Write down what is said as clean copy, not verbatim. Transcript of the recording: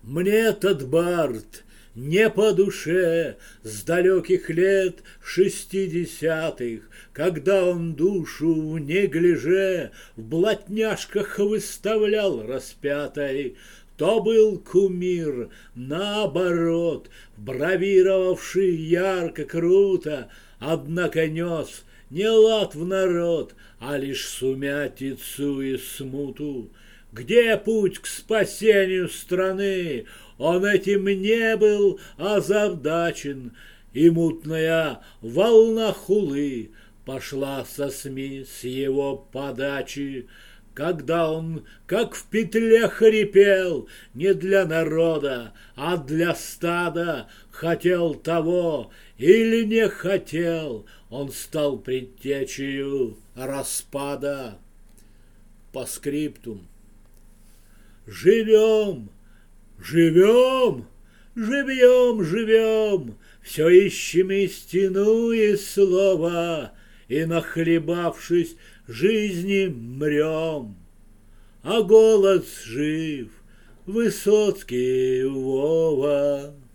Мне этот бард не по душе с далеких лет 60-х, когда он душу в неглиже в блатняшках выставлял распятой. То был кумир, наоборот, бравировавший ярко, круто, однако нес не лад в народ, а лишь сумятицу и смуту. Где путь к спасению страны? Он этим не был озадачен, и мутная волна хулы пошла со СМИ с его подачи, когда он, как в петле, хрипел не для народа, а для стада, хотел того или не хотел, он стал предтечею распада. По скриптум. Живем, живем, живем, живем, все ищем истину и слово, и, нахлебавшись жизни, мрем. А голос жив, Высоцкий, Вова.